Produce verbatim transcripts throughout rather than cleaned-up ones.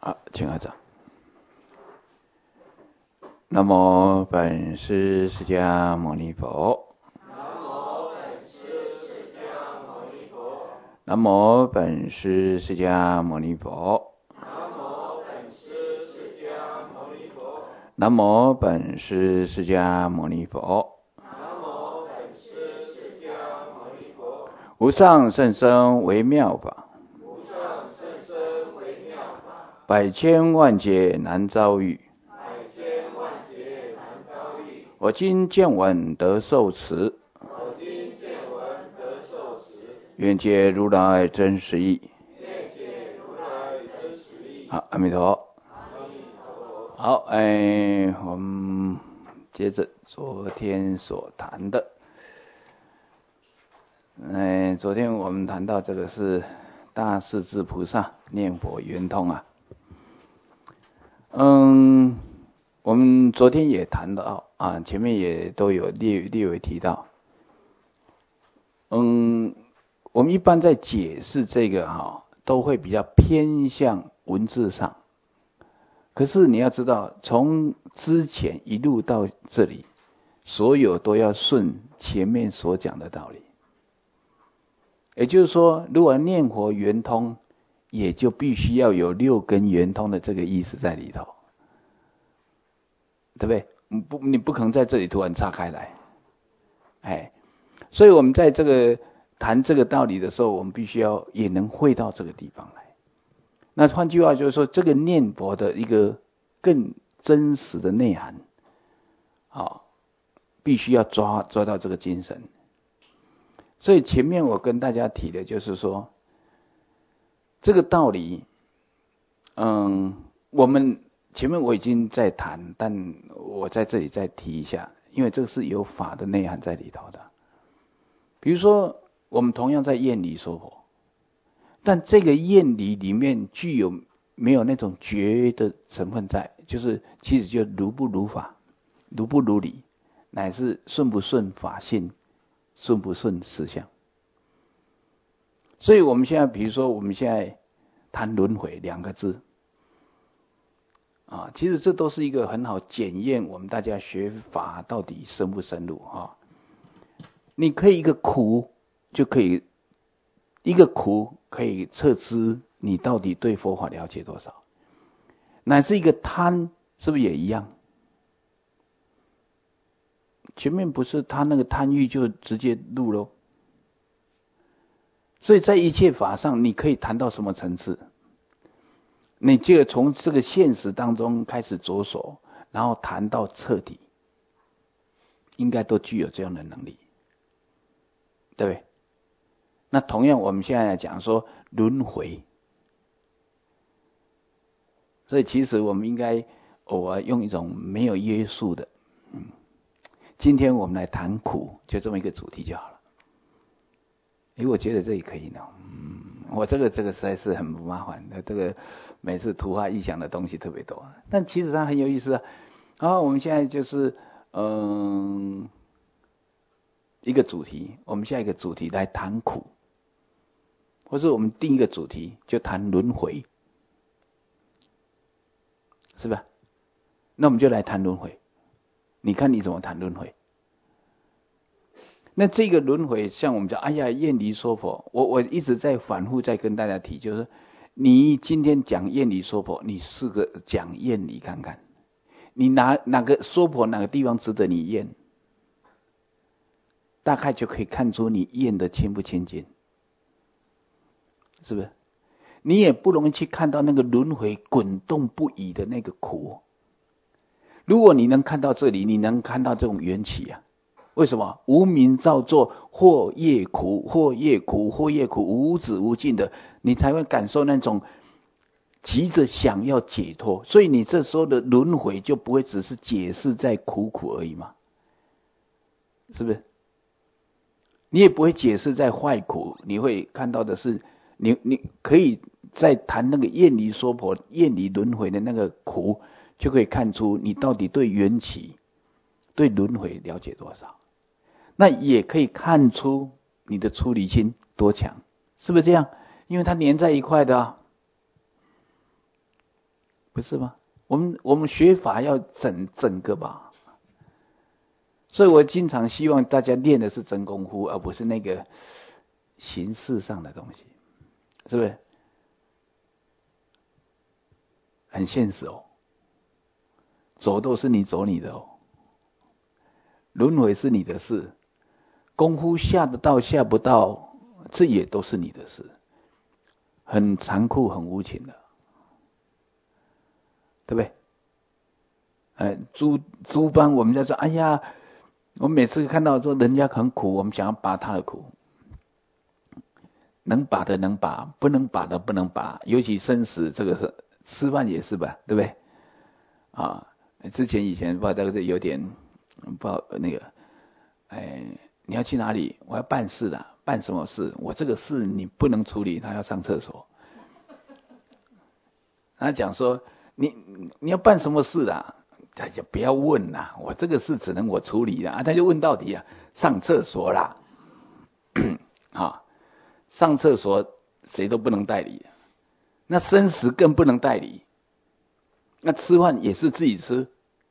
好，请合掌。南无本师释迦牟尼佛。 南无本师释迦牟尼佛。 南无本师释迦牟尼佛。 南无本师释迦牟尼佛。 南无本师释迦牟尼佛。 南无本师释迦牟尼佛。 无上甚深微妙法， 无上甚深微妙法， 百千万劫难遭遇。 百千万劫难遭遇。 我今见闻得受持， 我今见闻得受持， 愿解如来真实义。 愿解如来真实义。 好，阿弥陀佛。 阿弥陀佛。 好，哎，我们接着昨天所谈的，哎，昨天我们谈到这个是大势至菩萨念佛圆通啊。嗯，我们昨天也谈到啊，前面也都有略略微提到。嗯，我们一般在解释这个哈，都会比较偏向文字上。可是你要知道，从之前一路到这里，所有都要顺前面所讲的道理。也就是说，如果念佛圆通，也就必须要有六根圆通的这个意思在里头，对不对？你不，你不可能在这里突然岔开来，哎，所以我们在这个谈这个道理的时候，我们必须要也能会到这个地方来。那换句话就是说，这个念佛的一个更真实的内涵，好，必须要抓抓到这个精神。所以前面我跟大家提的就是说，这个道理，嗯，我们前面我已经在谈，但我在这里再提一下，因为这个是有法的内涵在里头的。比如说，我们同样在厌离说佛，但这个厌离里面具有没有那种觉的成分在，就是其实就如不如法，如不如理，乃是顺不顺法性，顺不顺实相。所以我们现在比如说我们现在谈轮回两个字啊，其实这都是一个很好检验我们大家学法到底深不深入啊。你可以一个苦就可以，一个苦可以测知你到底对佛法了解多少，乃是一个贪，是不是也一样？前面不是他那个贪欲就直接入咯。所以在一切法上，你可以谈到什么层次？你这个从这个现实当中开始着手，然后谈到彻底，应该都具有这样的能力，对不对？那同样，我们现在来讲说轮回，所以其实我们应该偶尔用一种没有约束的，嗯，今天我们来谈苦，就这么一个主题就好了。诶，我觉得这也可以呢。嗯，我这个这个实在是很麻烦的，这个每次突发异想的东西特别多，但其实它很有意思啊。好，我们现在就是嗯一个主题，我们下一个主题来谈苦，或者我们定一个主题就谈轮回，是吧？那我们就来谈轮回，你看你怎么谈轮回？那这个轮回，像我们讲，哎呀，厌离说佛，我我一直在反复在跟大家提，就是你今天讲厌离说佛，你试着讲厌离看看，你哪哪个说佛哪个地方值得你厌，大概就可以看出你厌得清不清净，是不是？你也不容易去看到那个轮回滚动不已的那个苦。如果你能看到这里，你能看到这种缘起啊。为什么？无明造作，或业苦，或业苦，或业苦，无止无尽的，你才会感受那种急着想要解脱。所以你这时候的轮回就不会只是解释在苦苦而已嘛，是不是？你也不会解释在坏苦，你会看到的是，你你可以在谈那个厌离说婆、厌离轮回的那个苦，就可以看出你到底对缘起、对轮回了解多少。那也可以看出你的出离心多强，是不是这样？因为它连在一块的啊。 不是吗？我们我们学法要整整个吧。所以我经常希望大家练的是真功夫，而不是那个形式上的东西，是不是？很现实哦。走都是你走你的哦，轮回是你的事，功夫下得到下不到，这也都是你的事，很残酷很无情的，对不对？哎，诸诸般我们在说，哎呀，我每次看到说人家很苦，我们想要拔他的苦，能拔的能拔，不能拔的不能拔，尤其生死这个是吃饭也是吧，对不对？啊，之前以前不知道这个有点不知道那个，哎，你要去哪里？我要办事的，办什么事？我这个事你不能处理，他要上厕所。他讲说你你要办什么事的？他就不要问啦，我这个事只能我处理啦。啊，他就问到底啊，上厕所啦，啊，上厕所谁都不能代理，那生死更不能代理，那吃饭也是自己吃，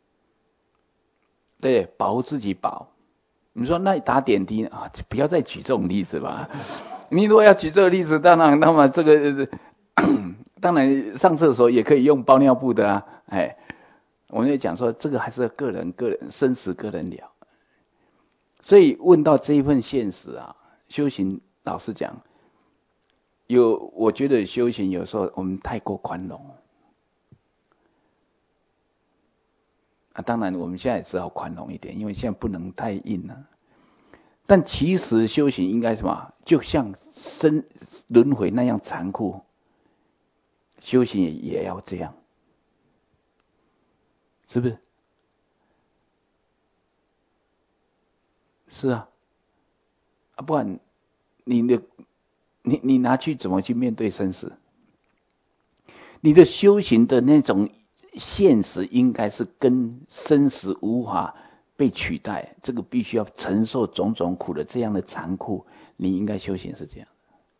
对，保护自己保。你说那打点滴啊，不要再举这种例子吧。你如果要举这个例子，当然那么这个当然上厕所也可以用包尿布的啊，哎。我们也讲说，这个还是个人个人生死个人了。所以问到这一份现实啊，修行老实讲，有我觉得修行有时候我们太过宽容啊，当然我们现在只好宽容一点，因为现在不能太硬了。但其实修行应该什么？就像生轮回那样残酷，修行也也要这样。是不是？是啊，啊，不然你的你你拿去怎么去面对生死？你的修行的那种现实，应该是跟生死无法被取代，这个必须要承受种种苦的这样的残酷，你应该修行是这样。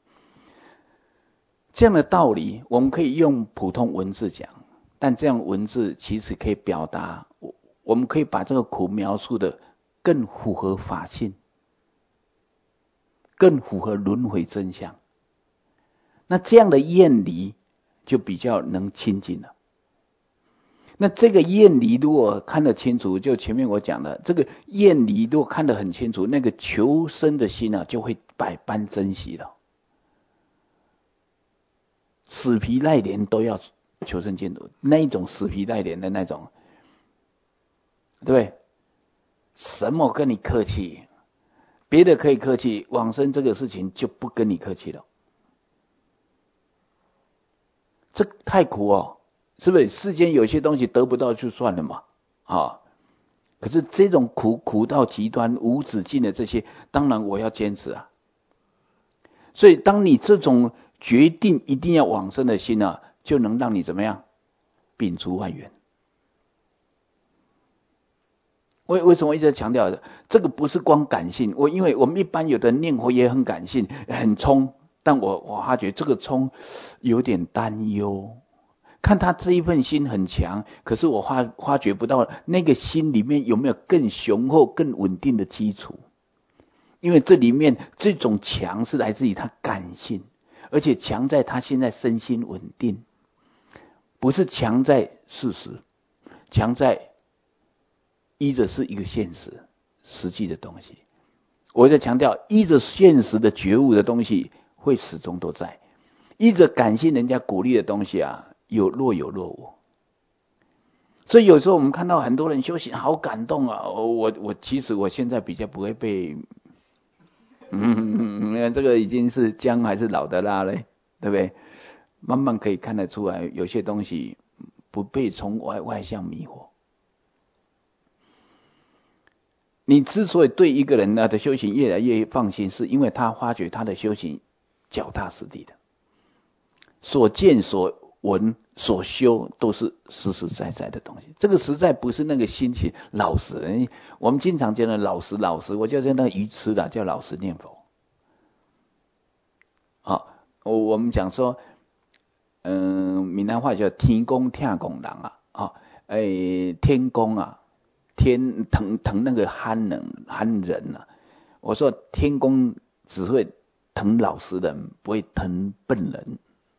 这样的道理，我们可以用普通文字讲。但这样文字其实可以表达，我们可以把这个苦描述的更符合法性，更符合轮回真相。那这样的厌离就比较能亲近了。那这个厌离如果看得清楚，就前面我讲的，这个厌离如果看得很清楚，那个求生的心啊，就会百般珍惜了，死皮赖脸都要求生净土，那一种死皮赖脸的那种，对不对？什么跟你客气？别的可以客气，往生这个事情就不跟你客气了。这太苦哦，是不是？世间有些东西得不到就算了嘛，啊！可是这种苦苦到极端、无止境的这些，当然我要坚持啊。所以，当你这种决定一定要往生的心啊，就能让你怎么样？摒除万缘。为为什么一直强调的？这个不是光感性，我因为我们一般有的念佛也很感性，很冲，但我我发觉这个冲有点担忧。看他这一份心很强，可是我发发觉不到那个心里面有没有更雄厚、更稳定的基础。因为这里面这种强是来自于他感性，而且强在他现在身心稳定，不是强在事实，强在依着是一个现实实际的东西。我在强调，依着现实的觉悟的东西会始终都在，依着感性人家鼓励的东西啊，有若有若无。所以有时候我们看到很多人修行好感动啊，我我其实我现在比较不会被，嗯，这个已经是姜还是老的辣嘞，对不对？慢慢可以看得出来，有些东西不被从外外向迷惑。你之所以对一个人呢的修行越来越放心，是因为他发觉他的修行脚踏实地的，所见所闻所修都是实实在在的东西。这个实在不是那个心情老实，我们经常讲的老实老实，我就在那愚痴的叫老实念佛。啊，我们讲说， 嗯、呃，闽南话叫天公疼公人啊，啊，诶，天公啊，天疼疼那个憨人憨人啊。我说天公只会疼老实人，不会疼笨人，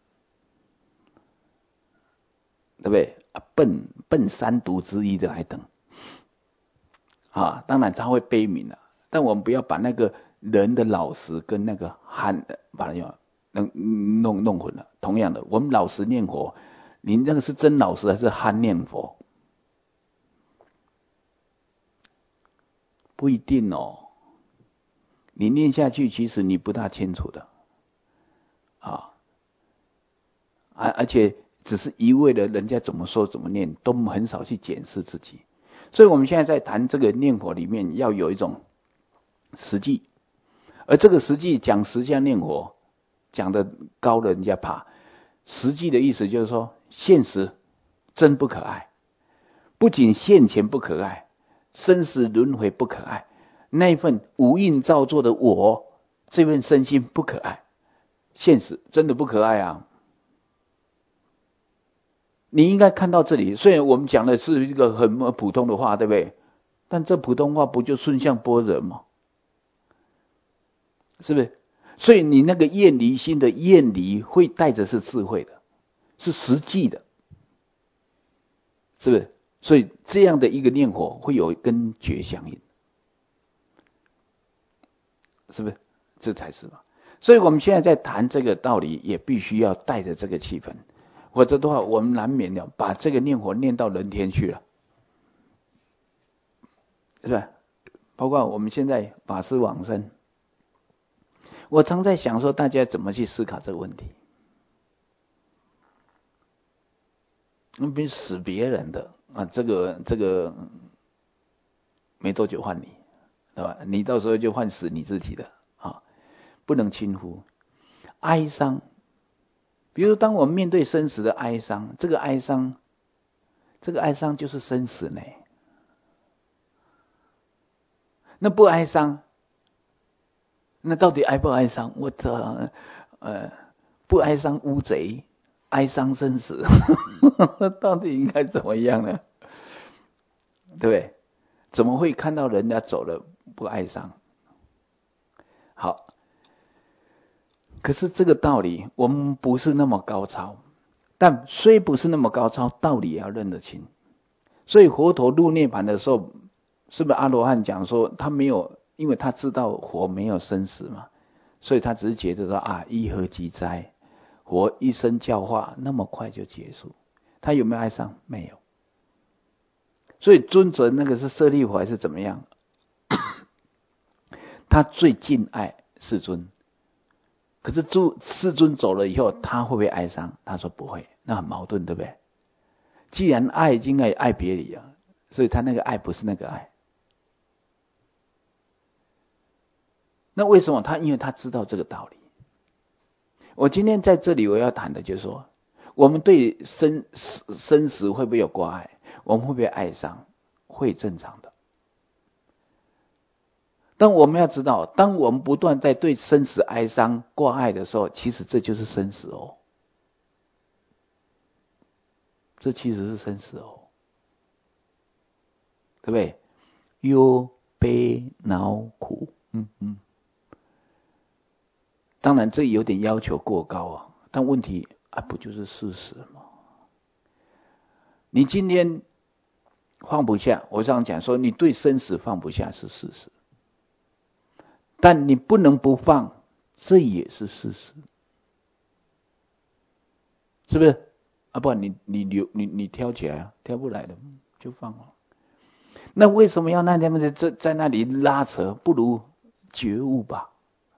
对不对？啊，笨笨三毒之一的来等。啊，当然他会悲悯啊，但我们不要把那个人的老实跟那个憨，把它用弄弄弄混了。同样的，我们老实念佛，你那个是真老实还是憨念佛？不一定哦。你念下去，其实你不大清楚的，啊，而而且只是一味的人家怎么说怎么念，都很少去检视自己。所以我们现在在谈这个念佛里面，要有一种实际，而这个实际讲实相念佛，讲的高人家怕。实际的意思就是说，现实真不可爱，不仅现前不可爱，生死轮回不可爱，那一份无印造作的我，这份身心不可爱，现实真的不可爱啊！你应该看到这里，虽然我们讲的是一个很普通的话，对不对？但这普通话不就顺向般若吗？是不是？所以你那个厌离心的厌离，会带着是智慧的，是实际的，是不是？所以这样的一个念佛，会有跟觉相应，是不是？这才是嘛。所以我们现在在谈这个道理，也必须要带着这个气氛。否则的话，我们难免了把这个念佛念到人天去了，是吧？包括我们现在法师往生，我常在想说，大家怎么去思考这个问题？那别死别人的啊，这个这个没多久换你，对吧？你到时候就换死你自己的啊，不能轻忽哀伤。比如当我们面对生死的哀伤，这个哀伤，这个哀伤就是生死呢。那不哀伤，那到底哀不哀伤？我这呃不哀伤乌贼，哀伤生死，到底应该怎么样呢？对不对？怎么会看到人家走了不哀伤？好。可是这个道理我们不是那么高超，但虽不是那么高超，道理也要认得清。所以佛陀入涅槃的时候，是不是阿罗汉讲说他没有，因为他知道佛没有生死嘛，所以他只是觉得说啊，一何即哉，佛一生教化那么快就结束，他有没有哀伤？没有。所以尊者那个是舍利弗还是怎么样？他最敬爱世尊。可是诸世尊走了以后，他会不会哀伤？他说不会，那很矛盾，对不对？既然爱已经爱爱别离啊，所以他那个爱不是那个爱。那为什么他？因为他知道这个道理。我今天在这里我要谈的就是说，我们对生生死会不会有挂碍？我们会不会哀伤？会正常的。但我们要知道，当我们不断在对生死哀伤挂碍的时候，其实这就是生死哦。这其实是生死哦，对不对？忧悲恼苦，嗯嗯。当然这有点要求过高啊，但问题啊不就是事实吗？你今天放不下，我常讲说，你对生死放不下是事实。但你不能不放，这也是事实，是不是？啊，不然你你留你你挑起来啊，挑不来的就放了。那为什么要那他们在在那里拉扯？不如觉悟吧。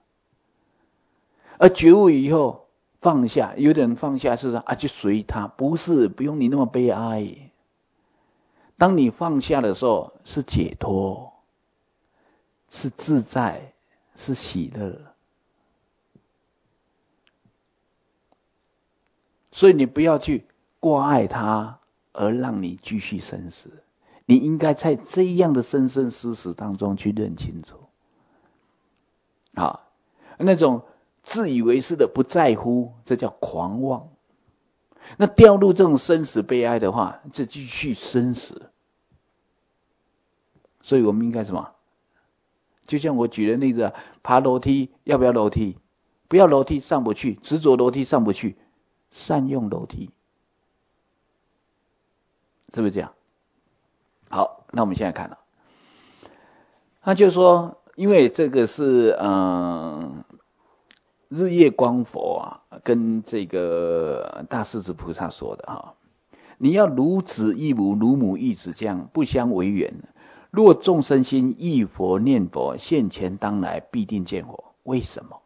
而觉悟以后放下，有的人放下是说啊，就随他，不是不用你那么悲哀。当你放下的时候，是解脱，是自在。是喜乐，所以你不要去挂碍它，而让你继续生死。你应该在这样的生生死死当中去认清楚。啊，那种自以为是的不在乎，这叫狂妄。 那掉入这种生死悲哀的话，这继续生死。所以我们应该什么？就像我举的例子，爬楼梯要不要楼梯？不要楼梯上不去，执着楼梯上不去，善用楼梯，是不是这样？好，那我们现在看了，他就说，因为这个是嗯、呃、日月光佛啊，跟这个大势至菩萨说的哈，你要如子亦母，如母亦子，这样不相违缘。若众生心忆佛念佛，现前当来必定见佛。为什么？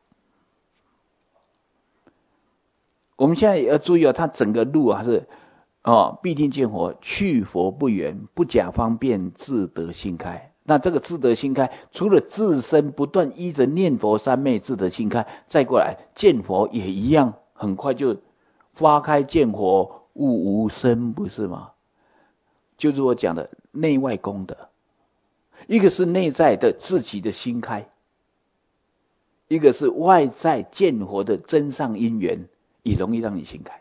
我们现在也要注意哦，他整个路啊是哦，必定见佛，去佛不远，不假方便，自得心开。那这个自得心开，除了自身不断依着念佛三昧自得心开，再过来见佛也一样，很快就发开见佛，悟无生，不是吗？就是我讲的内外功德。一个是内在的自己的心开，一个是外在见佛的真上因缘，也容易让你心开。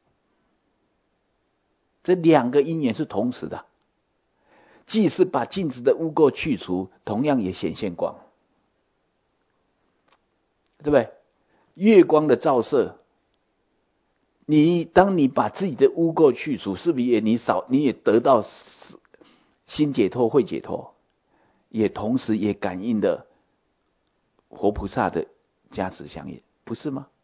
这两个因缘是同时的，既是把镜子的污垢去除，同样也显现光，对不对？月光的照射，你当你把自己的污垢去除，是不是也你少你也得到心解脱、慧解脱？也同时也感应的活菩萨的加持相应，不是吗？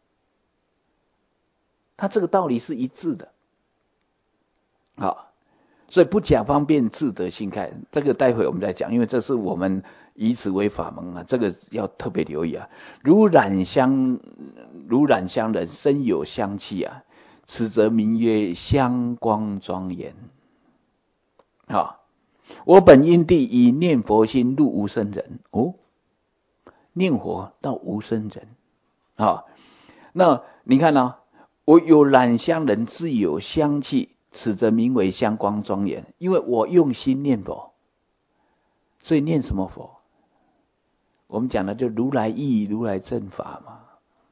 他这个道理是一致的。好，所以不假方便，自得心开，这个待会我们再讲，因为这是我们以此为法门啊，这个要特别留意啊。如染香，如染香人，身有香气啊，此则名曰香光庄严。好。我本因地以念佛心入无生人。哦，念佛到无生人啊。那你看呢、啊？我有染香人自有香气，此则名为香光庄严。因为我用心念佛，所以念什么佛？我们讲的就如来意、如来正法嘛。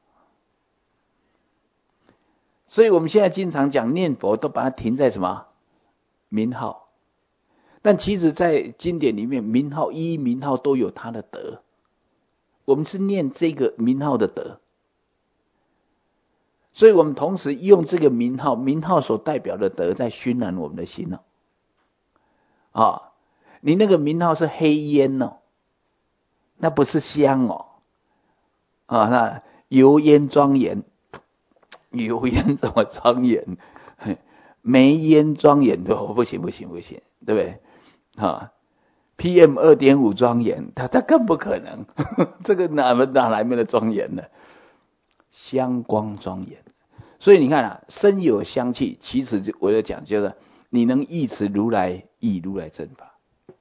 所以我们现在经常讲念佛，都把它停在什么名号。但其实在经典里面，名号一名号都有它的德，我们是念这个名号的德，所以我们同时用这个名号，名号所代表的德在熏染我们的心哦。啊，你那个名号是黑烟哦，那不是香哦。啊，那油烟庄严，油烟怎么庄严？煤烟庄严的、哦、不行不行不行，对不对？啊 ，P M 二点五 庄严，它它更不可能，呵呵这个哪哪来面的庄严呢？香光庄严，所以你看啊，身有香气，其实我就讲就是你能忆持如来意、如来正法。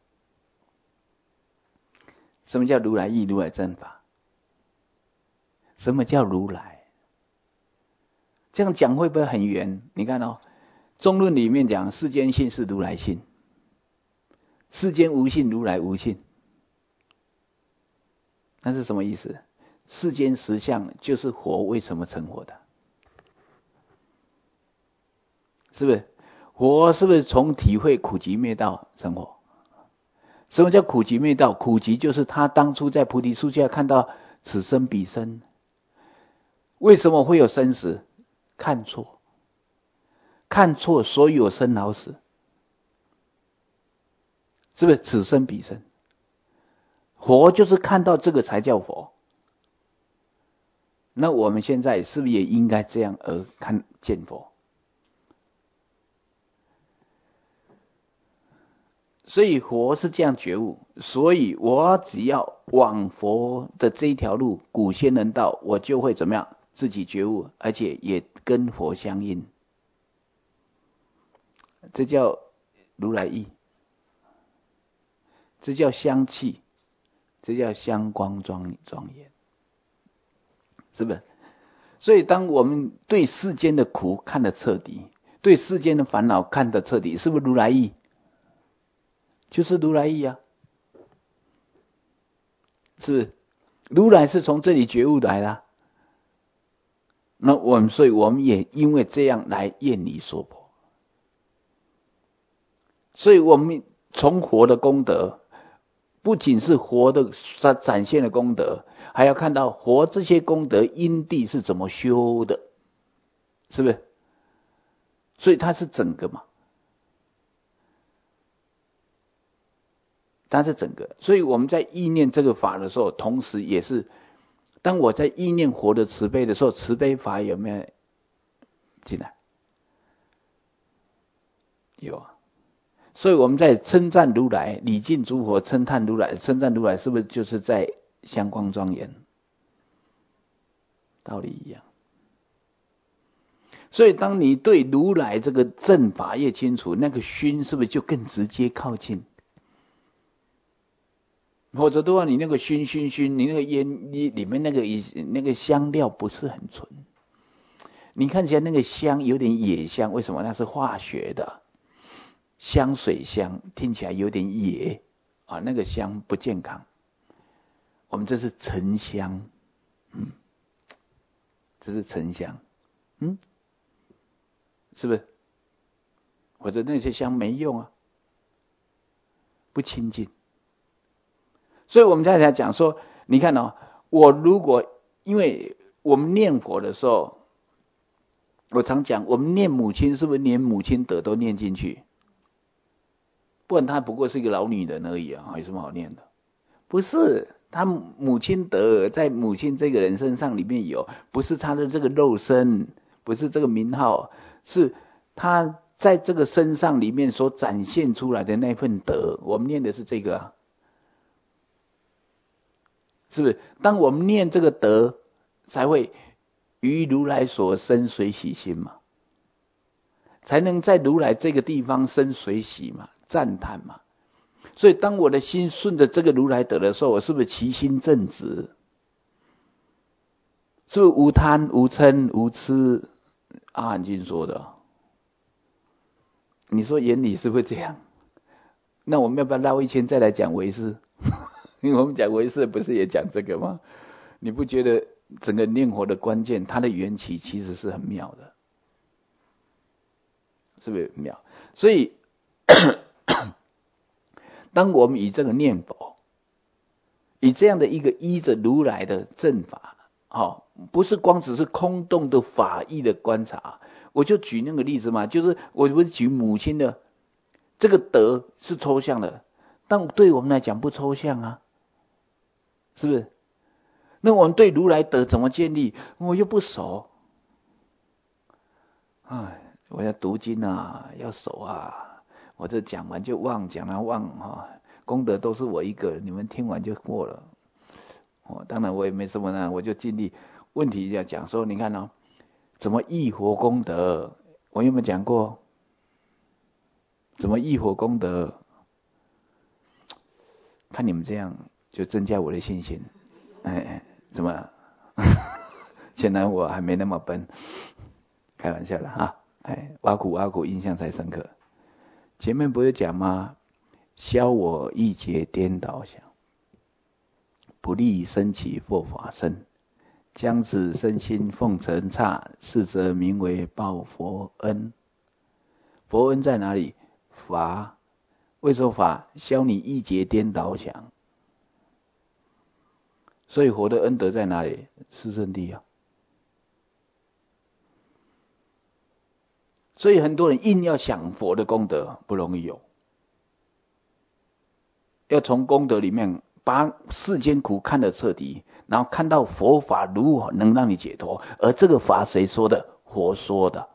什么叫如来意、如来正法？什么叫如来？这样讲会不会很圆？你看哦，中论里面讲世间性是如来性。世间无性，如来无性，那是什么意思？世间实相就是佛为什么成佛的？是不是？佛是不是从体会苦集灭道成佛？什么叫苦集灭道？苦集就是他当初在菩提树下看到此生彼生，为什么会有生死？看错，看错所有生老死。是不是此生彼生？佛就是看到这个才叫佛。那我们现在是不是也应该这样而看见佛？所以佛是这样觉悟，所以我只要往佛的这一条路，古仙人道，我就会怎么样？自己觉悟，而且也跟佛相应。这叫如来意。这叫香气，这叫香光庄庄严，是不是？所以当我们对世间的苦看得彻底，对世间的烦恼看得彻底，是不是如来意？就是如来意啊，是不是？如来是从这里觉悟来的， 那我们所以我们也因为这样来愿离娑婆。所以我们从佛的功德，不仅是佛的展现的功德，还要看到佛这些功德因地是怎么修的，是不是？所以它是整个嘛，它是整个。所以我们在意念这个法的时候，同时也是当我在意念佛的慈悲的时候，慈悲法有没有进来？有啊。所以我们在称赞如来，礼敬诸佛，称叹如来，称赞如来是不是就是在香光庄严？道理一样。所以当你对如来这个正法越清楚，那个熏是不是就更直接靠近？或者的话，你那个熏熏熏，你那个烟里面那个那个香料不是很纯，你看起来那个香有点野香，为什么？那是化学的。香水香听起来有点野啊，那个香不健康。我们这是沉香，嗯，这是沉香，嗯，是不是？或者那些香没用啊，不清净。所以我们在才讲说，你看哦，我如果因为我们念佛的时候，我常讲，我们念母亲是不是连母亲德都念进去？不然她不过是一个老女人而已啊，有什么好念的？不是，她母亲德在母亲这个人身上里面有，不是她的这个肉身，不是这个名号，是她在这个身上里面所展现出来的那份德。我们念的是这个啊，是不是？当我们念这个德，才会于如来所生随喜心嘛，才能在如来这个地方生随喜嘛。赞叹嘛，所以当我的心顺着这个如来德的时候，我是不是其心正直？是不是无贪无嗔无痴？阿含经说的。你说原理是不是这样？那我们要不要绕一圈再来讲唯识？因为我们讲唯识不是也讲这个吗？你不觉得整个念佛的关键，它的缘起其实是很妙的，是不是很妙？所以当我们以这个念佛，以这样的一个依着如来的正法，哦，不是光只是空洞的法义的观察。我就举那个例子嘛，就是我不是举母亲的这个德是抽象的，但对我们来讲不抽象啊，是不是？那我们对如来德怎么建立？我又不熟，哎，我要读经啊，要熟啊。我这讲完就忘，讲完忘哈，功德都是我一个，你们听完就过了。哦，当然我也没什么呢，我就尽力。问题要讲说，你看哦，怎么益佛功德？我有没有讲过？怎么益佛功德？看你们这样，就增加我的信心。哎，怎么？显然我还没那么笨，开玩笑了哈。哎，挖苦挖苦，印象才深刻。前面不是讲吗？消我一劫颠倒想，不利生起佛法身，将此身心奉承刹，是则名为报佛恩。佛恩在哪里？法。为什么法？消你一劫颠倒想。所以佛的恩德在哪里？四圣谛啊。所以很多人硬要想佛的功德，不容易有。要从功德里面把世间苦看得彻底，然后看到佛法如何能让你解脱。而这个法谁说的？佛说的。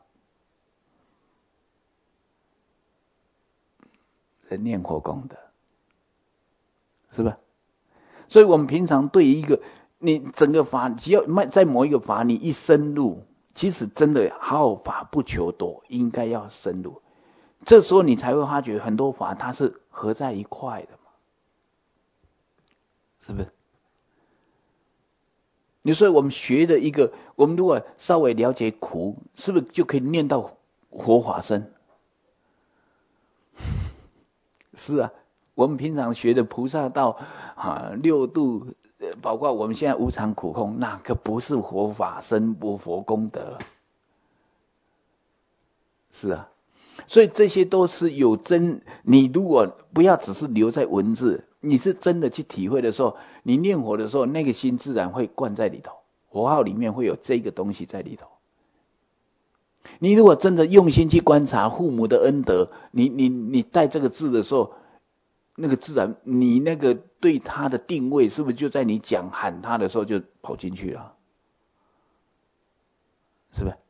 人念佛功德，是吧？所以我们平常对于一个你整个法，只要在某一个法你一深入，其实真的好法不求多，应该要深入。这时候你才会发觉很多法它是合在一块的嘛，是不是？你说我们学的一个，我们如果稍微了解苦，是不是就可以念到活法身？是啊，我们平常学的菩萨道啊，六度包括我们现在无常苦空，哪个不是佛法身不佛功德？是啊，所以这些都是有真。你如果不要只是留在文字，你是真的去体会的时候，你念佛的时候，那个心自然会灌在里头，佛号里面会有这个东西在里头。你如果真的用心去观察父母的恩德，你你你带这个字的时候，那个自然你那个对他的定位，是不是就在你讲喊他的时候就跑进去了？是不是？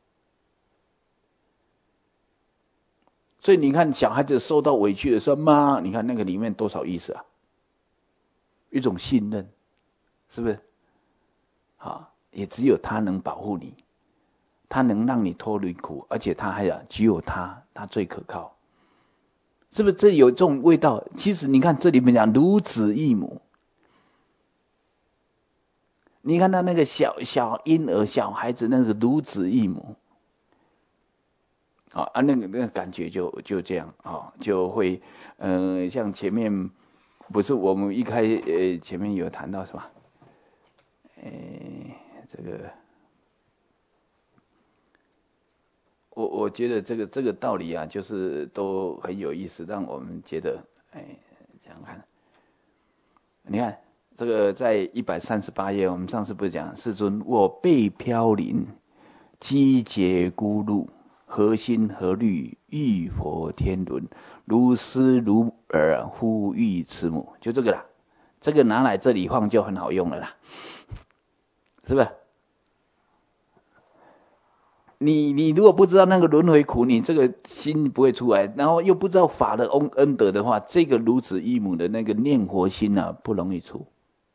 所以你看小孩子受到委屈的时候，妈，你看那个里面多少意思啊？一种信任，是不是？啊，也只有他能保护你，他能让你脱离苦，而且他还有只有他，他最可靠，是不是？这有这种味道。其实你看这里面讲如子异母，你看他那个小小婴儿、小孩子，那个如子异母。啊啊，那个那个感觉就就这样啊，就会嗯、呃，像前面不是我们一开呃前面有谈到是吧？呃，这个我我觉得这个这个道理啊，就是都很有意思，让我们觉得哎，这样看，你看这个在一百三十八页，我们上次不是讲世尊，我辈飘零，积劫孤路。何心何虑，欲佛天伦，如思如尔，呼吁慈母，就这个啦。这个拿来这里放就很好用了啦，是不是？你你如果不知道那个轮回苦，你这个心不会出来，然后又不知道法的恩恩德的话，这个如子异母的那个念佛心啊，不容易出。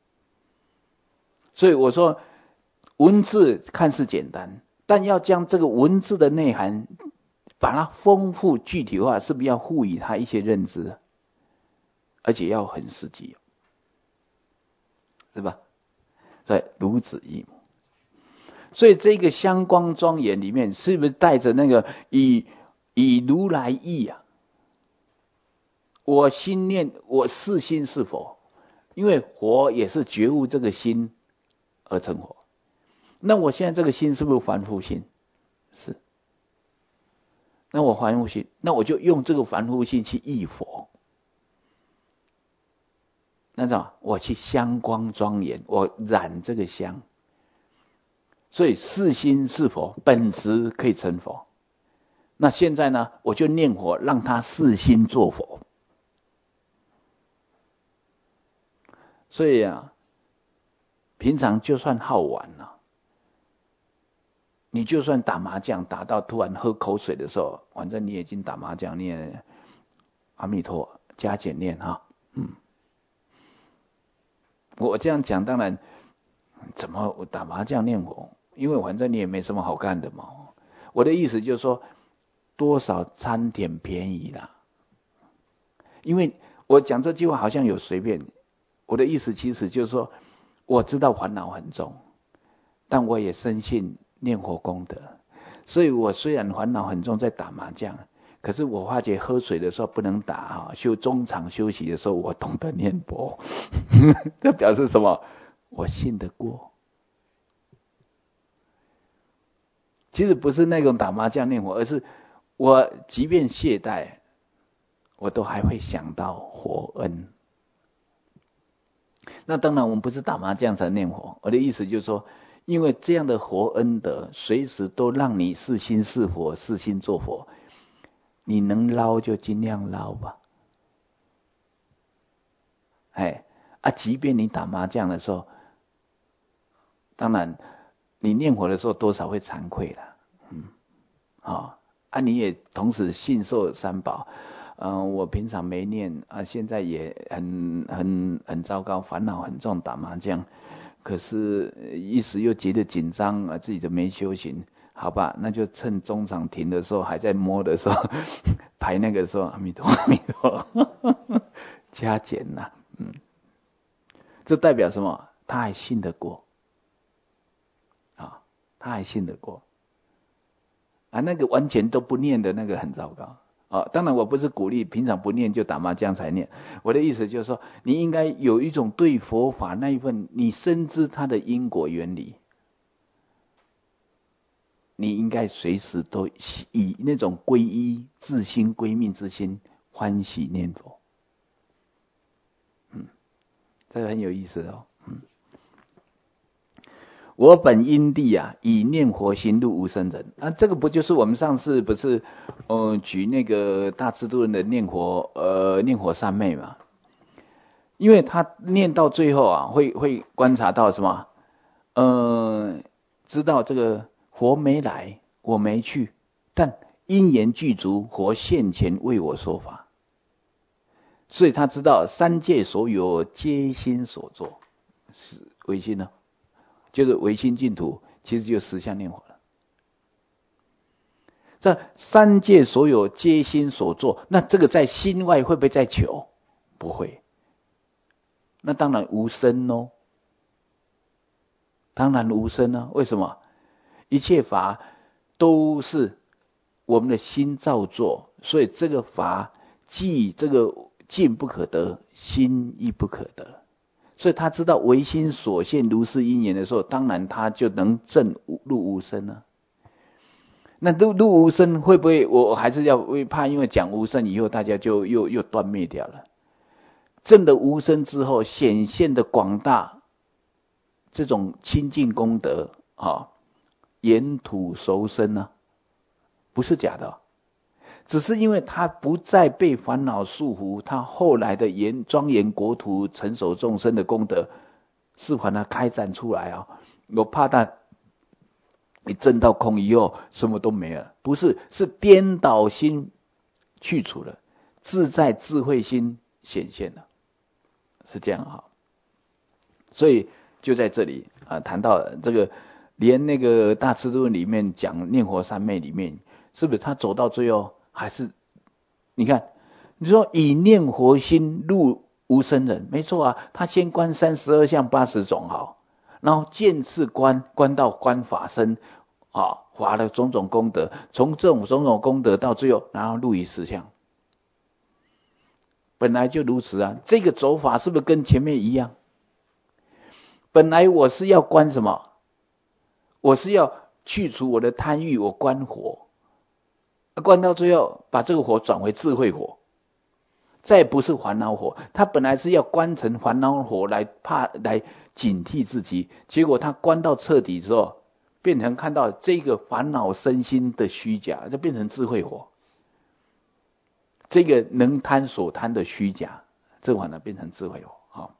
所以我说，文字看似简单。但要将这个文字的内涵把它丰富具体化，是不是要赋予它一些认知，而且要很实际，是吧？所以如子异母，所以这个香光庄严里面是不是带着那个以以如来意啊？我心念，我是心是佛，因为佛也是觉悟这个心而成佛。那我现在这个心是不是凡夫心？是。那我凡夫心，那我就用这个凡夫心去忆佛。那什么？我去香光庄严，我染这个香。所以是心是佛，本质可以成佛。那现在呢，我就念佛，让他是心做佛。所以啊，平常就算好玩了、啊。你就算打麻将打到突然喝口水的时候，反正你已经打麻将，你也阿弥陀加减念哈，嗯，我这样讲当然怎么我打麻将念佛，因为反正你也没什么好干的嘛。我的意思就是说，多少贪点便宜啦。因为我讲这句话好像有随便，我的意思其实就是说，我知道烦恼很重，但我也深信念佛功德，所以我虽然烦恼很重，在打麻将，可是我发觉喝水的时候不能打哈，休中场休息的时候，我懂得念佛，这表示什么？我信得过。其实不是那种打麻将念佛，而是我即便懈怠，我都还会想到佛恩。那当然，我们不是打麻将才念佛，我的意思就是说。因为这样的佛恩德，随时都让你是心是佛，是心做佛。你能捞就尽量捞吧。哎，啊，即便你打麻将的时候，当然你念佛的时候多少会惭愧啦，嗯，啊、哦，啊，你也同时信受三宝。嗯、呃，我平常没念啊，现在也很很很糟糕，烦恼很重，打麻将。可是，一时又觉得紧张啊，自己都没修行，好吧，那就趁中场停的时候，还在摸的时候，排那个时候，阿弥陀阿弥陀，加减呐、啊，嗯，这代表什么？他还信得过，啊，他还信得过，啊，那个完全都不念的那个很糟糕， 啊，当然我不是鼓励平常不念就打麻将才念，我的意思就是说，你应该有一种对佛法那一份，你深知它的因果原理，你应该随时都以那种皈依自心归命之心欢喜念佛。嗯，这个很有意思哦。嗯，我本因地啊，以念佛行入无生忍。啊，这个不就是我们上次不是，呃，举那个大智度论的念佛，呃，念佛三昧嘛？因为他念到最后啊，会会观察到什么？呃，知道这个佛没来，我没去，但因缘具足，佛现前为我说法。所以他知道三界所有皆心所作，是唯心呢？就是唯心净土，其实就实相念佛了。这三界所有皆心所作，那这个在心外会不会再求？不会。那当然无生哦，当然无生啊。为什么？一切法都是我们的心造作，所以这个法既这个境不可得，心亦不可得。所以他知道唯心所现如是因缘的时候，当然他就能证入无生啊。那入入无生会不会？我还是要怕，因为讲无生以后，大家就又又断灭掉了。证的无生之后，显现的广大这种清净功德啊，沿土熟生啊，不是假的。只是因为他不再被烦恼束缚，他后来的严庄严国土、成熟众生的功德，是把它开展出来啊。我怕他一证到空以后，什么都没了。不是，是颠倒心去除了，自在智慧心显现了，是这样哈。所以就在这里啊，谈到这个，连那个大智度论里面讲念佛三昧里面，是不是他走到最后？还是你看，你说以念佛心入无生忍，没错啊。他先观三十二相八十种好，然后渐次观，观到观法身啊，法的种种功德，从这种种种功德到最后，然后入于实相。本来就如此啊，这个走法是不是跟前面一样？本来我是要观什么？我是要去除我的贪欲，我观火。观到最后，把这个火转为智慧火，再不是烦恼火。他本来是要观成烦恼火来怕来警惕自己，结果他观到彻底之后，变成看到这个烦恼身心的虚假，就变成智慧火。这个能贪所贪的虚假，这完了变成智慧火。好，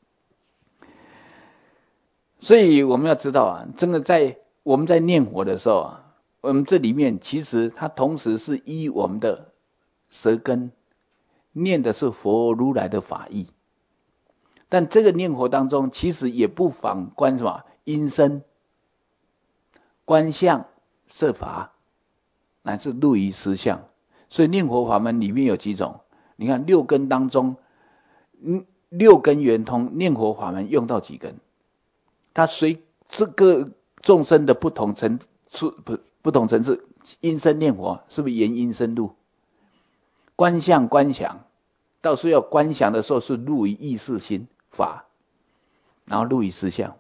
所以我们要知道啊，真的在我们在念佛的时候啊。我们这里面其实它同时是依我们的舌根念的是佛如来的法义，但这个念佛当中其实也不妨观什么因身、观相、摄法，乃至入于实相。所以念佛法门里面有几种，你看六根当中，嗯，六根圆通，念佛法门用到几根？它随这个众生的不同层次不。不同层次，因身念佛是不是沿因身入？观相观想，到时候要观想的时候是入于意识心法，然后入于实相，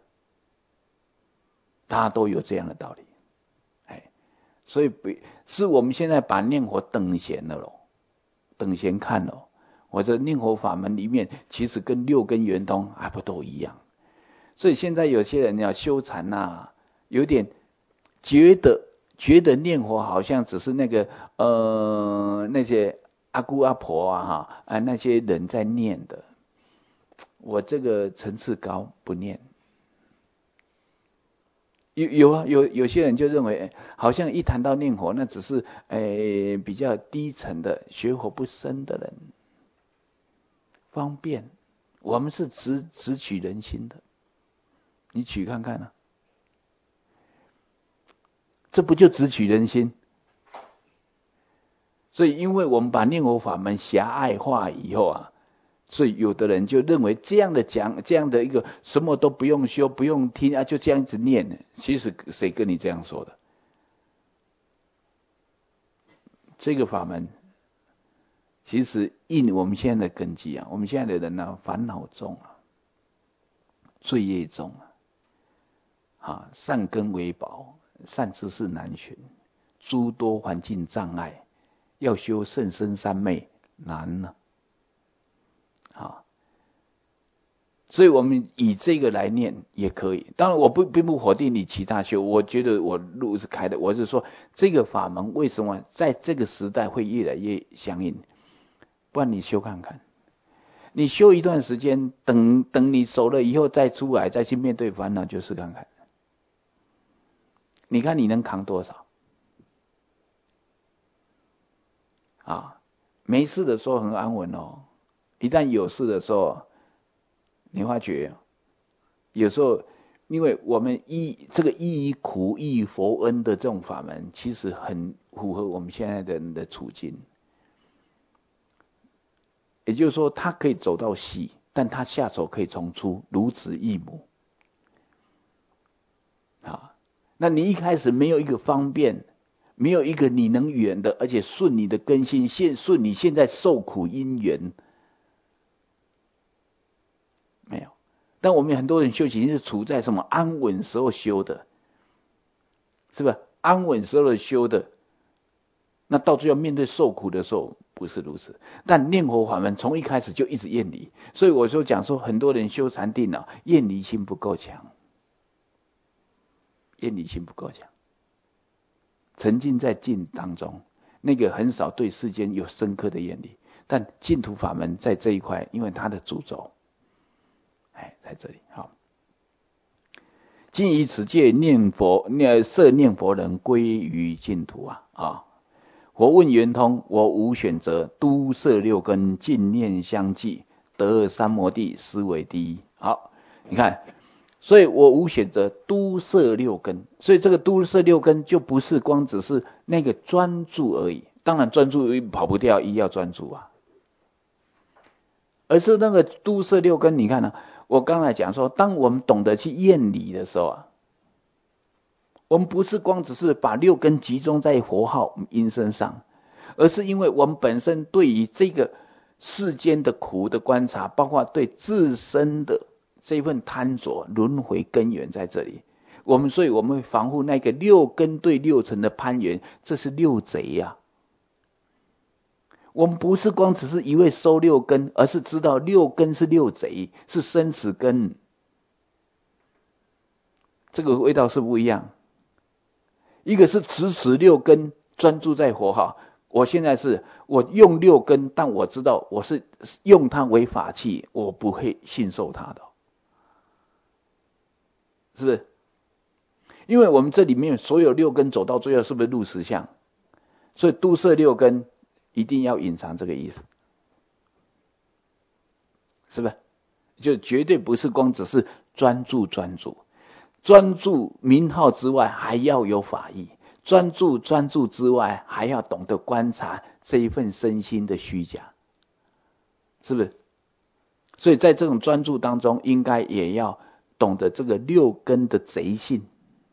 它都有这样的道理。哎，所以不是我们现在把念佛等闲了咯，等闲看咯。我这念佛法门里面，其实跟六根圆通还不都一样。所以现在有些人要修禅呐，有点觉得。觉得念佛好像只是那个呃那些阿姑阿婆啊哈啊那些人在念的，我这个层次高不念。有有啊有有些人就认为，好像一谈到念佛，那只是诶比较低层的学佛不深的人，方便。我们是直直取人心的，你取看看啊。这不就直取人心？所以因为我们把念佛法门狭隘化以后啊，所以有的人就认为这样的讲，这样的一个什么都不用修不用听啊，就这样子念。其实谁跟你这样说的？这个法门其实应我们现在的根基啊，我们现在的人呢、啊，烦恼重啊，罪业重啊，啊，善根为宝，善知识难寻，诸多环境障碍，要修甚深三昧难呢、啊，啊，所以我们以这个来念也可以。当然，我不并不否定你其他修，我觉得我路是开的，我是说这个法门为什么在这个时代会越来越相应？不然你修看看，你修一段时间，等等你熟了以后再出来，再去面对烦恼，就试看看。你看你能扛多少？啊，没事的时候很安稳哦，一旦有事的时候，你发觉有时候，因为我们依这个依苦依佛恩的这种法门，其实很符合我们现在的人的处境。也就是说，他可以走到细，但他下手可以从粗，如子异母。啊，那你一开始没有一个方便，没有一个你能圆的，而且顺你的根性，现顺你现在受苦因缘，没有。但我们很多人修行是处在什么安稳时候修的，是吧？安稳时候修的，那到最后面对受苦的时候不是如此。但念佛法门从一开始就一直厌离，所以我就讲说，很多人修禅定啊，厌离心不够强，厌离心不够强，沉浸在静当中，那个很少对世间有深刻的厌离。但净土法门在这一块，因为它的主轴，哎，在这里好。今以此界念佛，念摄念佛人归于净土啊啊！我问圆通，我无选择，都摄六根，净念相继，得三摩地，斯为第一。好，你看，所以我无选择，都摄六根，所以这个都摄六根就不是光只是那个专注而已。当然专注跑不掉，一要专注啊，而是那个都摄六根。你看呢、啊？我刚才讲说，当我们懂得去厌离的时候啊，我们不是光只是把六根集中在佛号音声上，而是因为我们本身对于这个世间的苦的观察，包括对自身的这份贪着轮回根源在这里，我们所以我们会防护那个六根对六尘的攀缘，这是六贼呀、啊。我们不是光只是一味收六根，而是知道六根是六贼，是生死根，这个味道是不一样。一个是持持六根，专注在佛号。我现在是我用六根，但我知道我是用它为法器，我不会信受它的，是不是？因为我们这里面所有六根走到最后，是不是入实相？所以都摄六根一定要隐藏这个意思，是不是？就绝对不是光只是专注专注。专注名号之外，还要有法义；专注专注之外，还要懂得观察这一份身心的虚假，是不是？所以在这种专注当中，应该也要懂得这个六根的贼性。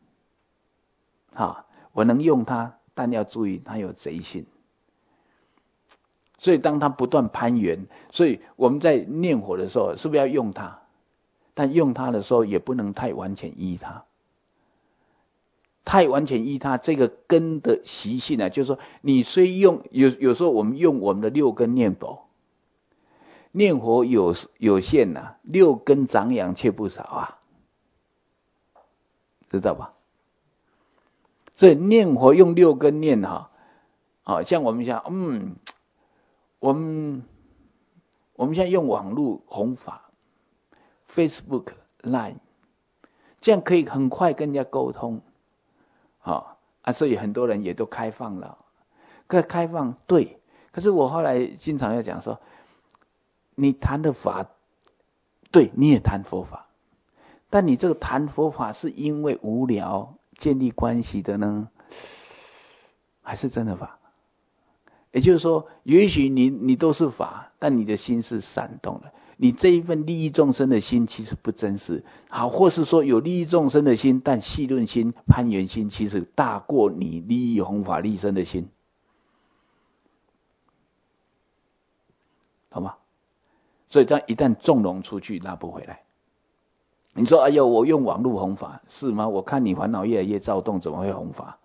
啊，我能用它，但要注意它有贼性。所以当它不断攀缘，所以我们在念佛的时候，是不是要用它？但用它的时候也不能太完全依它，太完全依它，这个根的习性啊，就是说你虽用有有时候我们用我们的六根念佛，念佛有有限呐、啊，六根长养却不少啊，知道吧？所以念佛用六根念哈，好像我们想，嗯，我们我们现在用网络弘法。Facebook、Line， 这样可以很快跟人家沟通，好啊，所以很多人也都开放了。可开放对，可是我后来经常要讲说，你谈的法，对，你也谈佛法，但你这个谈佛法是因为无聊建立关系的呢，还是真的法？也就是说，也许你你都是法，但你的心是闪动的。你这一份利益众生的心其实不真实，好，或是说有利益众生的心，但细论心、攀缘心其实大过你利益弘法利生的心。 懂吗？所以这样一旦纵容出去，拉不回来。你说哎呦，我用网络弘法是吗？我看你烦恼越来越躁动，怎么会弘法？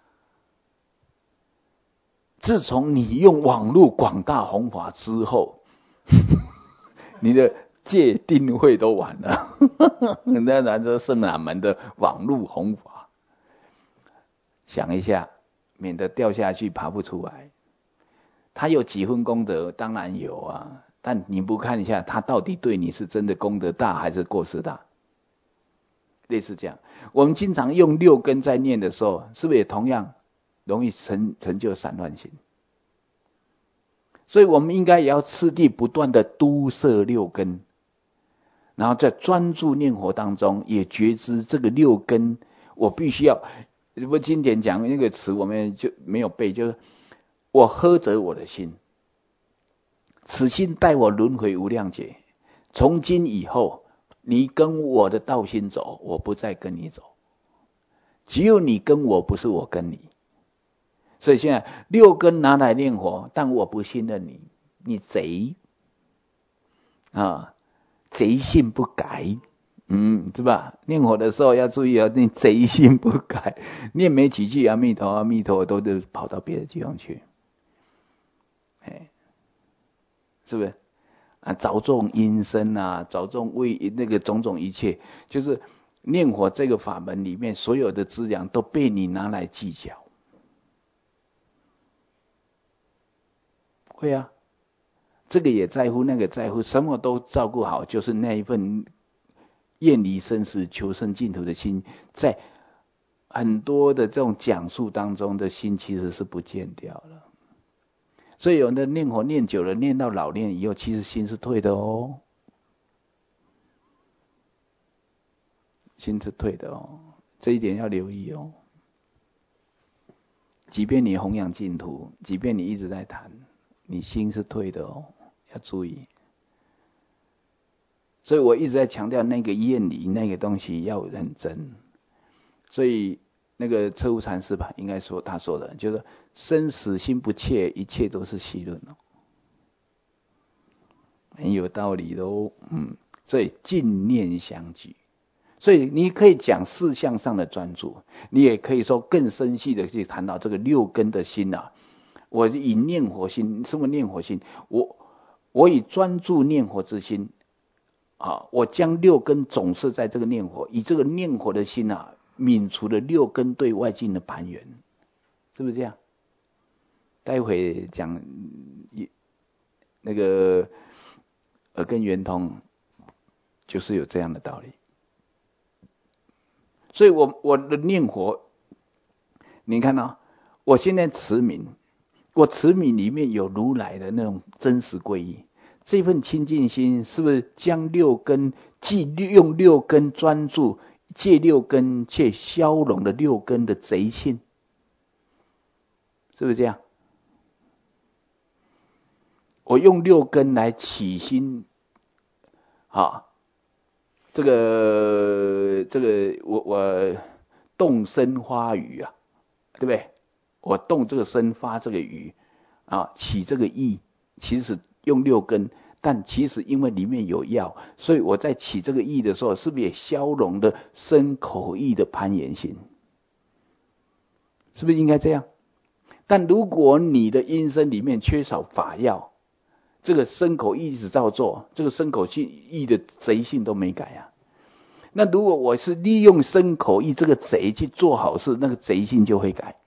自从你用网络广大弘法之后，你的戒定慧都完了。那然这是哪门的网络弘法？想一下，免得掉下去爬不出来。他有几分功德？当然有啊，但你不看一下，他到底对你是真的功德大还是过失大？类似这样，我们经常用六根在念的时候，是不是也同样容易成成就散乱心？所以我们应该也要次第不断的都摄六根，然后在专注念佛当中，也觉知这个六根，我必须要，不经典讲那个词，我们就没有背，就是我呵责我的心，此心带我轮回无量劫，从今以后，你跟我的道心走，我不再跟你走，只有你跟我，不是我跟你。所以现在六根拿来念佛，但我不信任你，你贼啊，贼性不改，嗯，是吧？念佛的时候要注意啊，你贼性不改，念没几句阿弥陀阿弥陀都都跑到别的地方去，哎，是不是？啊，着重音声啊，着重为那个种种一切，就是念佛这个法门里面所有的资粮都被你拿来计较。会啊，这个也在乎，那个在乎，什么都照顾好，就是那一份厌离生死、求生净土的心，在很多的这种讲述当中的心其实是不见掉了。所以有的念佛念久了，念到老练以后，其实心是退的哦，心是退的哦，这一点要留意哦。即便你弘扬净土，即便你一直在谈，你心是退的哦，要注意。所以我一直在强调那个厌离那个东西要认真。所以那个彻悟禅师吧，应该说他说的就是生死心不切，一切都是戏论哦，很有道理的哦。嗯，所以净念相继。所以你可以讲事项上的专注，你也可以说更深细的去谈到这个六根的心啊。我以念佛心，什么念佛心？我我以专注念佛之心啊，我将六根总是在这个念佛，以这个念佛的心啊，泯除了六根对外境的攀缘，是不是这样？待会讲那个耳根圆通，就是有这样的道理。所以我我的念佛，你看啊，我现在持名，我持名里面有如来的那种真实皈依，这份清净心是不是将六根，既用六根专注，借六根却消融了六根的贼性，是不是这样？我用六根来起心，啊。这个这个我我动身发语啊，对不对？我动这个身发这个语啊，起这个意，其实用六根，但其实因为里面有药，所以我在起这个意的时候，是不是也消融了身口意的攀缘性？是不是应该这样？但如果你的音声里面缺少法药，这个身口意只照做，这个身口意的贼性都没改啊。那如果我是利用身口意这个贼去做好事，那个贼性就会改，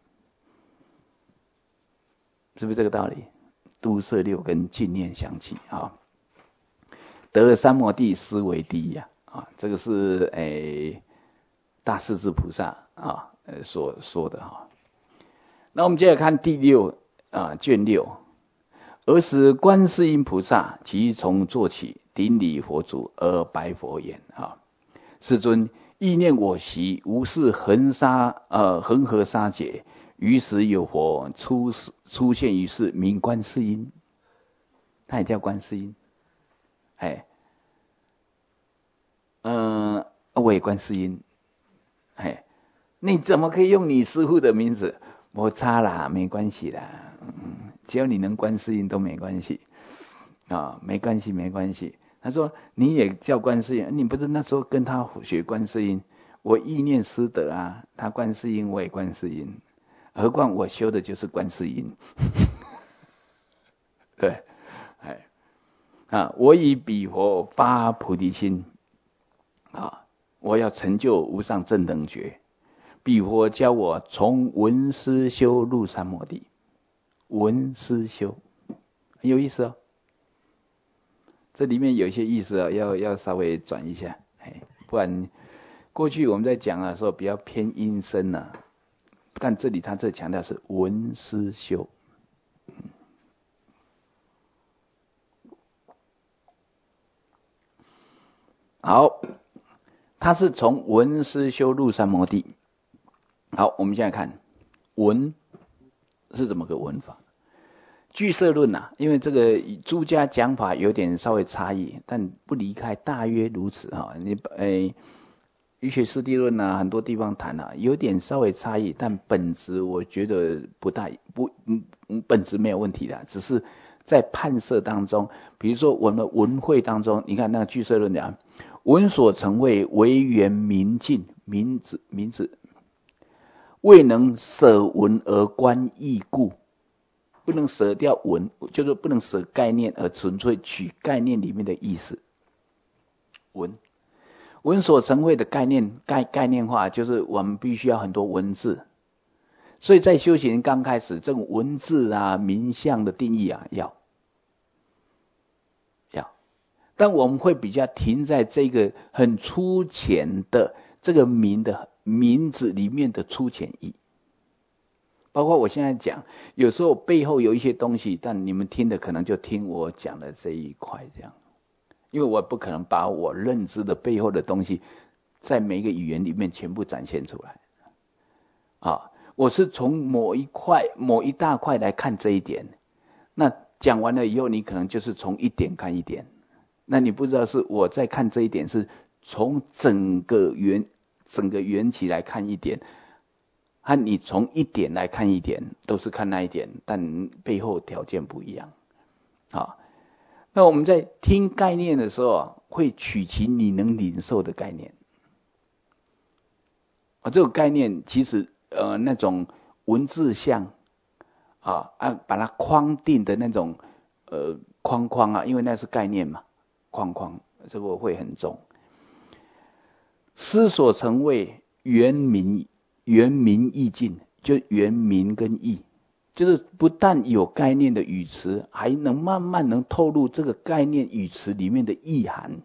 是不是这个道理？都摄六根，净念相继啊，得三摩地思为第一啊啊，这个是诶大势至菩萨啊所说的哈。那我们接着看第六啊卷六。尔时观世音菩萨即从坐起，顶礼佛足而白佛言：啊，世尊，意念我习，无事恒沙呃恒河沙劫，于时有佛出出现于世，名观世音。他也叫观世音，哎，嗯、呃，我也观世音，哎，你怎么可以用你师父的名字？我差啦，没关系啦，嗯，只要你能观世音都没关系。 啊，没关系没关系。他说你也叫观世音，你不是那时候跟他学观世音，我意念师德啊，他观世音我也观世音，何况我修的就是观世音。对，哎，啊，我以彼佛发菩提心，啊，我要成就无上正等觉。彼佛教我从闻思修入三摩地，闻思修很有意思哦。这里面有一些意思啊，要要稍微转一下，哎，不然过去我们在讲的时候比较偏阴身啊，但这里他这强调是闻思修。好，他是从闻思修入三摩地。好，我们现在看闻是怎么个闻法。俱舍论啊，因为这个诸家讲法有点稍微差异，但不离开大约如此哈。你诶，瑜伽师地论啊，很多地方谈啊，有点稍微差异，但本质我觉得不大不嗯嗯，本质没有问题的，只是在判摄当中，比如说我们的闻会当中，你看那个俱舍论讲，闻所成谓为缘明净，明子明子未能舍闻而观义故。不能舍掉闻，就是不能舍概念，而纯粹取概念里面的意思。闻，闻所成谓的概念概概念化，就是我们必须要很多文字。所以在修行刚开始，这种文字啊、名相的定义啊，要要，但我们会比较停在这个很粗浅的这个名的名字里面的粗浅义。包括我现在讲，有时候背后有一些东西，但你们听的可能就听我讲的这一块这样，因为我不可能把我认知的背后的东西，在每一个语言里面全部展现出来。啊，我是从某一块、某一大块来看这一点，那讲完了以后，你可能就是从一点看一点，那你不知道是我在看这一点，是从整个缘、整个缘起来看一点。和你从一点来看一点，都是看那一点，但背后条件不一样。好，那我们在听概念的时候，会取其你能领受的概念。啊，这个概念其实呃那种文字像啊啊把它框定的那种呃框框啊，因为那是概念嘛，框框这个会很重。思所成谓圆明。圆明意境，就圆明跟意，就是不但有概念的语词，还能慢慢能透露这个概念语词里面的意涵。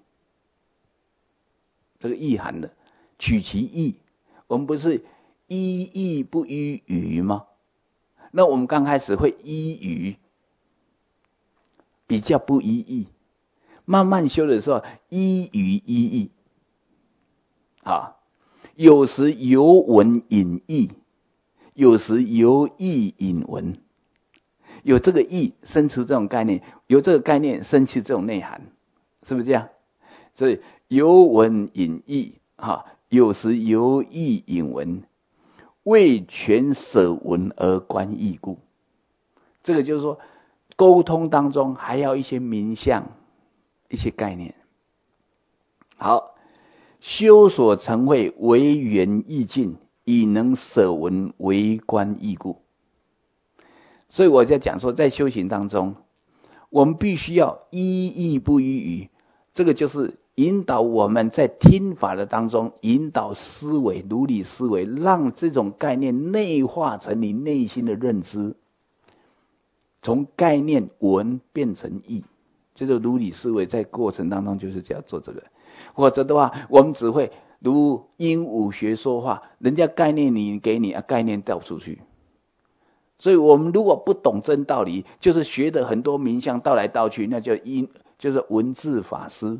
这个意涵的，取其意，我们不是依义不依语吗？那我们刚开始会依语，比较不依义，慢慢修的时候依语依义，啊。有时由文引义，有时由义引文，有这个义生出这种概念，由这个概念生出这种内涵，是不是这样？所以由文引义，哈，有时由义引文，为全舍文而观义故。这个就是说，沟通当中还要一些名相，一些概念。好。修所成谓为缘意境，以能舍闻为观义故。所以我在讲说，在修行当中，我们必须要依义不依语，这个就是引导我们在听法的当中，引导思维、如理思维，让这种概念内化成你内心的认知，从概念文变成义，这个如理思维在过程当中就是这样做这个。或者的话，我们只会如鹦鹉学说话，人家概念你给你啊，概念掉出去。所以我们如果不懂真道理，就是学的很多名相道来道去，那就因就是文字法师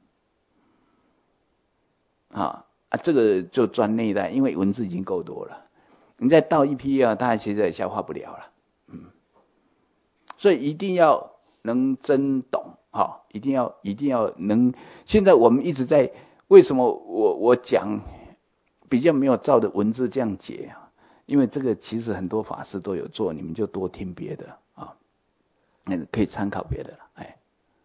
啊啊，这个就专内在，因为文字已经够多了，你再倒一批啊，大家其实也消化不了了。嗯，所以一定要能真懂。好，一定要一定要能。现在我们一直在为什么我我讲比较没有照的文字这样解啊？因为这个其实很多法师都有做，你们就多听别的啊，那个可以参考别的了。哎，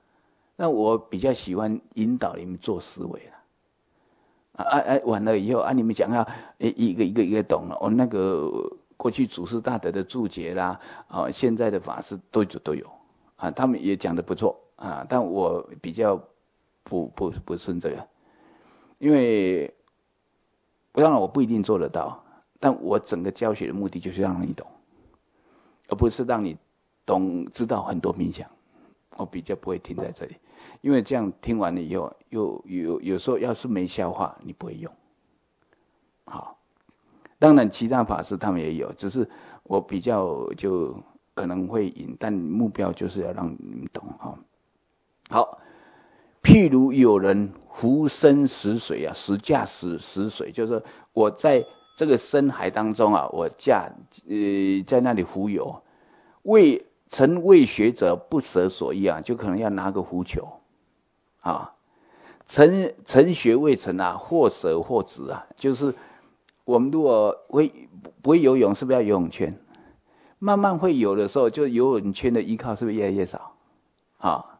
那我比较喜欢引导你们做思维了。啊啊啊！完了以后啊，你们讲要一个一个一个懂了。哦，那个过去祖师大德的注解啦，啊，现在的法师都都有啊，他们也讲得不错啊，但我比较不不不顺这个，因为当然我不一定做得到，但我整个教学的目的就是让你懂，而不是让你懂知道很多冥想。我比较不会停在这里，因为这样听完了以后，有有有时候要是没消化，你不会用。好，当然其他法师他们也有，只是我比较就可能会引，但目标就是要让你们懂哈。好，譬如有人浮生死水啊，实驾死死水，就是说我在这个深海当中啊，我驾呃在那里浮游，为曾为学者不舍所依啊，就可能要拿个浮球啊。曾曾学未成啊，或舍或止啊，就是我们如果会不会游泳，是不是要游泳圈？慢慢会有的时候，就游泳圈的依靠是不是越来越少啊？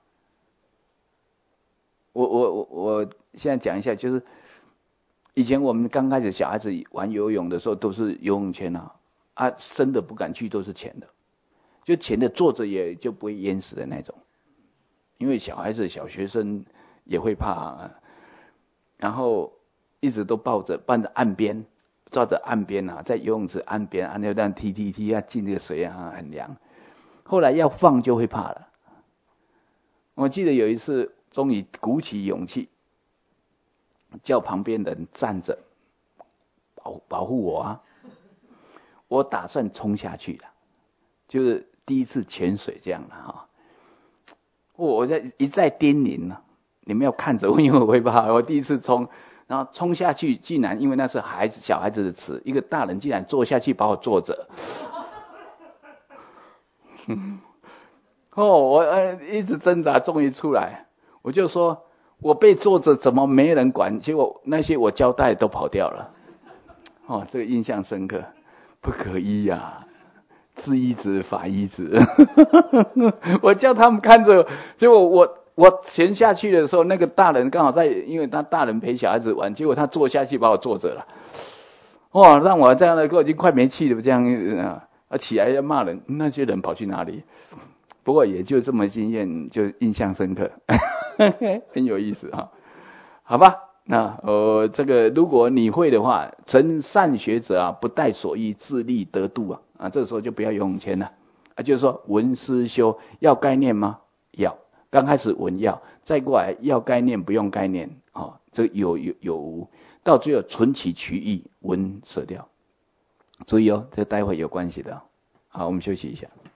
我我我我现在讲一下，就是以前我们刚开始小孩子玩游泳的时候，都是游泳圈啊，啊深的不敢去，都是浅的。就浅的坐着也就不会淹死的那种，因为小孩子小学生也会怕、啊，然后一直都抱着伴着岸边，抓着岸边啊，在游泳池岸边啊，那这样踢踢踢啊，进这个水啊很凉，后来要放就会怕了。我记得有一次终于鼓起勇气，叫旁边的人站着保保护我啊，我打算冲下去了，就是第一次潜水这样的哈，我在一再叮咛了，你们要看着我，因为我会怕。我第一次冲，然后冲下去，竟然因为那是孩子小孩子的池，一个大人竟然坐下去把我坐着。哦，我呃一直挣扎，终于出来，我就说我被坐着怎么没人管？结果那些我交代都跑掉了。哦，这个印象深刻，不可依呀、啊。自依止，法依止。我叫他们看着，结果我我潜下去的时候，那个大人刚好在，因为他大人陪小孩子玩，结果他坐下去把我坐着了。哇，让我这样的，我已经快没气了，这样啊，起来要骂人，那些人跑去哪里？不过也就这么经验，就印象深刻，很有意思啊。好吧。那呃，这个如果你会的话，成善学者啊，不待所依，自立得度啊，啊，这时候就不要游泳圈了啊。就是说，闻思修要概念吗？要，刚开始闻要，再过来要概念不用概念啊、哦，这有有有无，到最后存其取义，闻舍掉。注意哦，这待会有关系的。好，我们休息一下。